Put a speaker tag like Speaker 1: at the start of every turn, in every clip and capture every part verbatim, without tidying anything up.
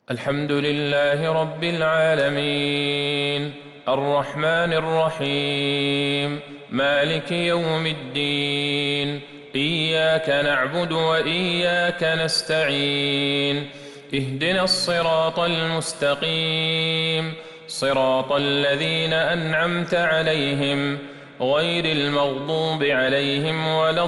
Speaker 1: الحمد لله رب العالمين الرحمن الرحيم مالك يوم الدين إياك نعبد وإياك نستعين اهدنا الصراط المستقيم صراط الذين أنعمت عليهم غير المغضوب عليهم ولا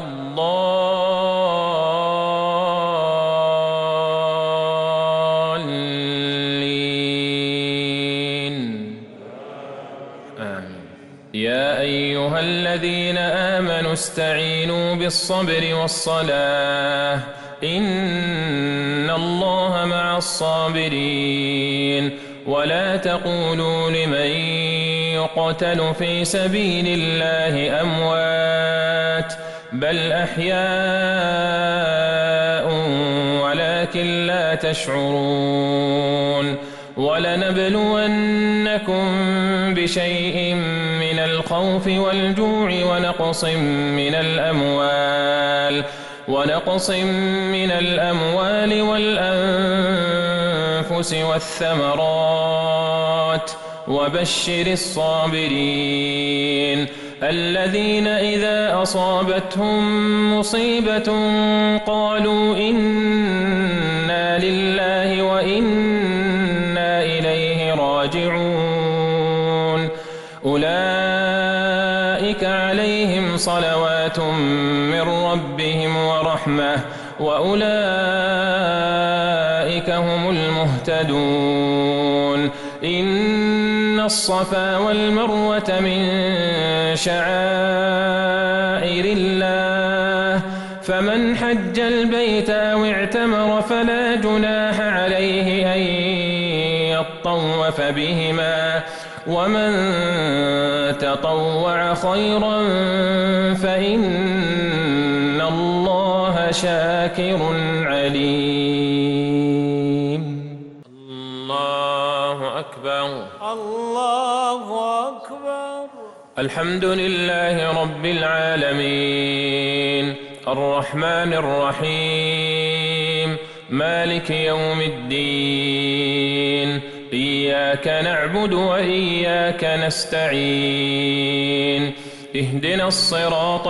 Speaker 1: الضالين آمين. يا أيها الذين آمنوا استعينوا بالصبر والصلاة إن الله مع الصابرين ولا تقولوا لمن يقتل في سبيل الله أموات بل أحياء ولكن لا تشعرون ولنبلونكم بشيء من الخوف والجوع ونقص من الأموال ونقص من الأموال والأنفس والثمرات وبشر الصابرين الذين إذا أصابتهم مصيبة قالوا إنا لله وإنا إليه راجعون أولئك عليهم صلوات من ربهم ورحمة وأولئك هم المهتدون إن الصفا والمروة من شعائر الله فمن حج البيت أو اعتمر فلا جناح عليه أن يطوف بهما ومن تطوع خيرا فإن الله شاكر عليم. الله أكبر
Speaker 2: الله أكبر.
Speaker 1: الحمد لله رب العالمين الرحمن الرحيم مالك يوم الدين إياك نعبد وإياك نستعين اهدنا الصراط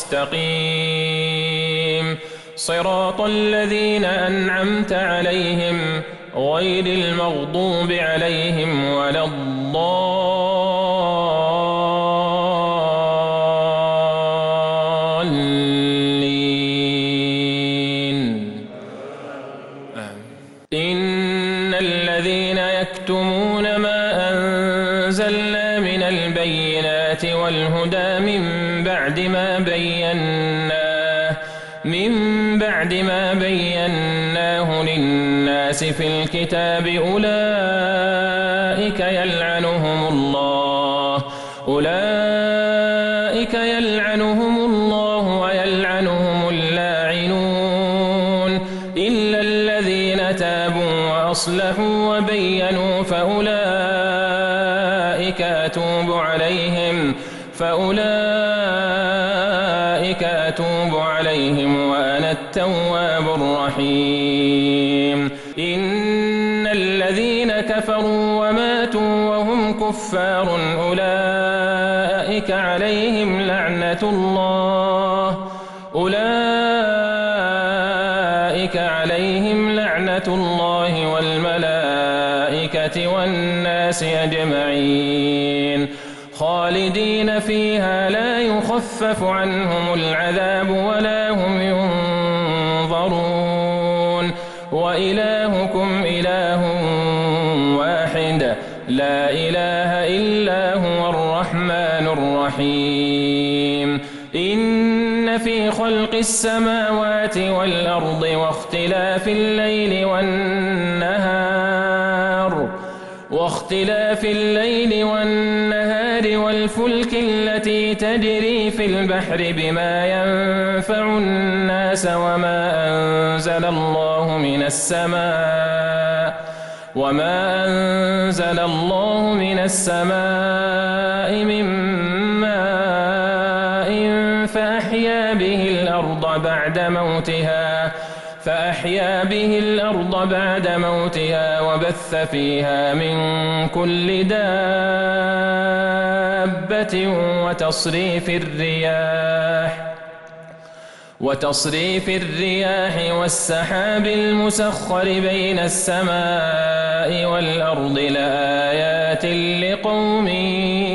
Speaker 1: المستقيم صراط الذين أنعمت عليهم غير المغضوب عليهم ولا الضالين إن الذين يكتمون ما أنزلنا من البينات والهدى من بعد ما بيناه من بعد ما بيناه للناس في الكتاب أولئك يلعنهم الله أولئك يلعنهم الله ويلعنهم اللاعنون إلا الذين تابوا وأصلحوا وبينوا فأولئك أتوب عليهم فأولئك أتوب عليهم وأنا التواب الرحيم إن الذين كفروا وماتوا وهم كفار أولئك عليهم لعنة الله أولئك عليهم لعنة الله والملائكة والناس أجمعين خالدين فيها لا يخفف عنهم العذاب ولا هم ينظرون وإلهكم إله واحد لا إله إلا هو الرحمن الرحيم إن في خلق السماوات والأرض واختلاف الليل والنهار واختلاف الليل والنهار والفلك التي تجري في البحر بما ينفع الناس وما أنزل الله من السماء وما أنزل الله من السماء من ماء فأحيا به الأرض بعد موتها فأحيا به الأرض بعد موتها وبث فيها من كل دابة وتصريف الرياح وتصريف الرياح والسحاب المسخر بين السماء والأرض لآيات لقوم